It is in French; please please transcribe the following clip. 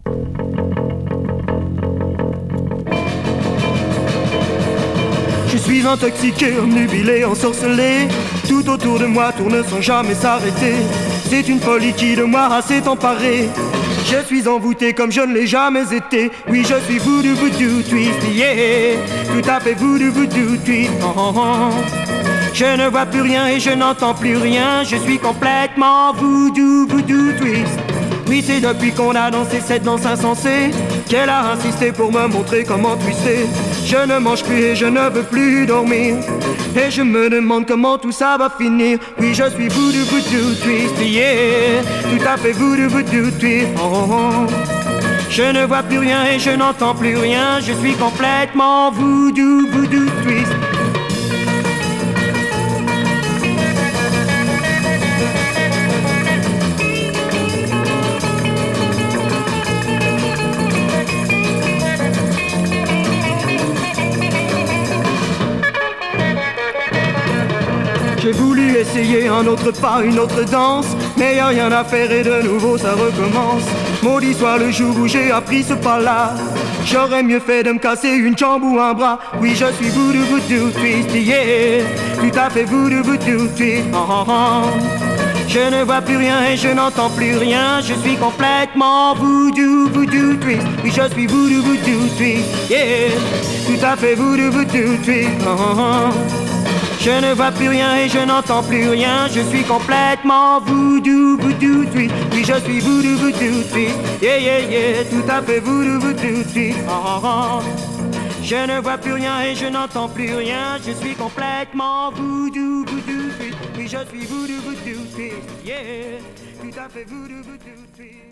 Je suis intoxiqué, omnubilé, ensorcelé. Tout autour de moi tourne sans jamais s'arrêter. C'est une folie qui de moi s'est emparée. Je suis envoûté comme je ne l'ai jamais été. Oui, je suis voodoo, voodoo, twist, yeah. Tout à fait voodoo, voodoo, twist, oh, oh, oh. Je ne vois plus rien et je n'entends plus rien. Je suis complètement voodoo, voodoo, twist. Oui, c'est depuis qu'on a dansé cette danse insensée qu'elle a insisté pour me montrer comment twister. Je ne mange plus et je ne veux plus dormir. Et je me demande comment tout ça va finir. Oui, je suis voodoo, voodoo, twist, yeah. Tout à fait voodoo, voodoo, twist, oh, oh, oh. Je ne vois plus rien et je n'entends plus rien. Je suis complètement voodoo, voodoo, twist. J'ai voulu essayer un autre pas, une autre danse, mais y'a rien à faire et de nouveau ça recommence. Maudit soit le jour où j'ai appris ce pas-là. J'aurais mieux fait de me casser une jambe ou un bras. Oui, je suis voodoo, voodoo, twist, yeah. Tout à fait voodoo, voodoo, twist, oh, oh, oh. Je ne vois plus rien et je n'entends plus rien. Je suis complètement voodoo, voodoo, twist. Oui, je suis voodoo, voodoo, twist, yeah. Tout à fait voodoo, voodoo, twist, oh, oh, oh. Je ne vois plus rien et je n'entends plus rien. Je suis complètement voodoo, voodoo, twist. Oui, je suis voodoo, voodoo, twist, yeah, yeah, yeah. Tout à fait voodoo, voodoo, twist, oh, oh, oh. Je ne vois plus rien et je n'entends plus rien. Je suis complètement voodoo, voodoo, twist. Oui, je suis voodoo, voodoo, twist, yeah. Tout à fait voodoo, voodoo, twist.